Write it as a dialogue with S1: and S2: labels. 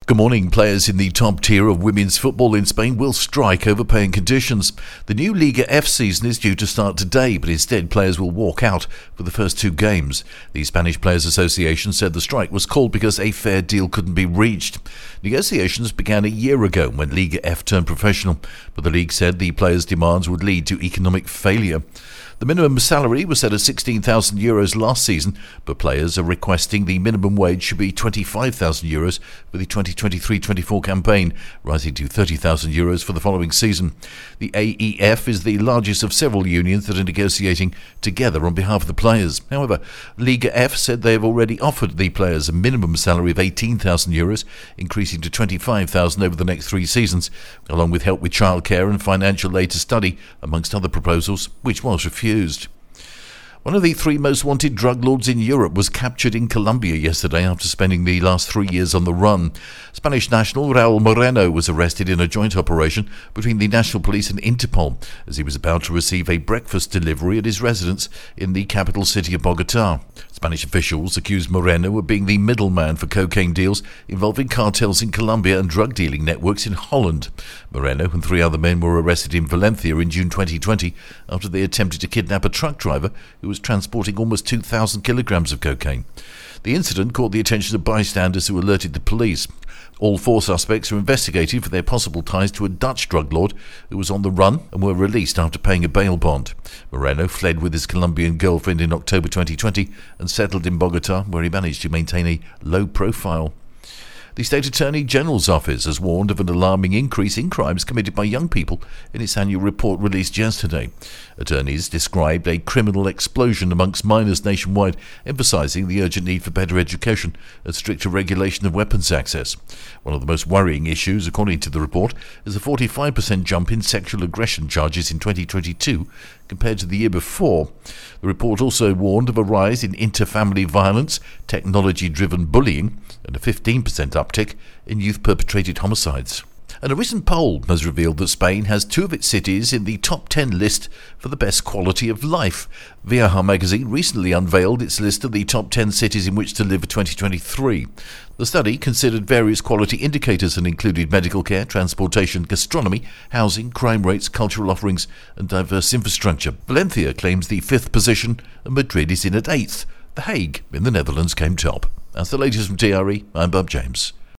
S1: Good morning. Players in the top tier of women's football in Spain will strike over paying conditions. The new Liga F season is due to start today, but instead players will walk out for the first two games. The Spanish Players Association said the strike was called because a fair deal couldn't be reached. Negotiations began a year ago when Liga F turned professional, but the league said the players' demands would lead to economic failure. The minimum salary was set at €16,000 last season, but players are requesting the minimum wage should be €25,000 for the 2023-24 campaign, rising to €30,000 for the following season. The AEF is the largest of several unions that are negotiating together on behalf of the players. However, Liga F said they have already offered the players a minimum salary of €18,000, increasing to €25,000 over the next 3 seasons, along with help with childcare and financial aid to study, amongst other proposals, which was refused. One of the 3 most wanted drug lords in Europe was captured in Colombia yesterday after spending the last 3 years on the run. Spanish national Raul Moreno was arrested in a joint operation between the National Police and Interpol as he was about to receive a breakfast delivery at his residence in the capital city of Bogotá. Spanish officials accused Moreno of being the middleman for cocaine deals involving cartels in Colombia and drug dealing networks in Holland. Moreno and 3 other men were arrested in Valencia in June 2020 after they attempted to kidnap a truck driver who was transporting almost 2,000 kilograms of cocaine. The incident caught the attention of bystanders who alerted the police. All 4 suspects are investigated for their possible ties to a Dutch drug lord who was on the run and were released after paying a bail bond. Moreno fled with his Colombian girlfriend in October 2020 and settled in Bogotá, where he managed to maintain a low profile. The State Attorney General's Office has warned of an alarming increase in crimes committed by young people in its annual report released yesterday. Attorneys described a criminal explosion amongst minors nationwide, emphasising the urgent need for better education and stricter regulation of weapons access. One of the most worrying issues, according to the report, is a 45% jump in sexual aggression charges in 2022 compared to the year before. The report also warned of a rise in inter-family violence, technology-driven bullying, and a 15% uptick in youth-perpetrated homicides. And a recent poll has revealed that Spain has 2 of its cities in the top 10 list for the best quality of life. Viaja magazine recently unveiled its list of the top 10 cities in which to live for 2023. The study considered various quality indicators and included medical care, transportation, gastronomy, housing, crime rates, cultural offerings, and diverse infrastructure. Valencia claims the 5th position, and Madrid is in at 8th. The Hague in the Netherlands came top. That's the latest from TRE. I'm Bob James.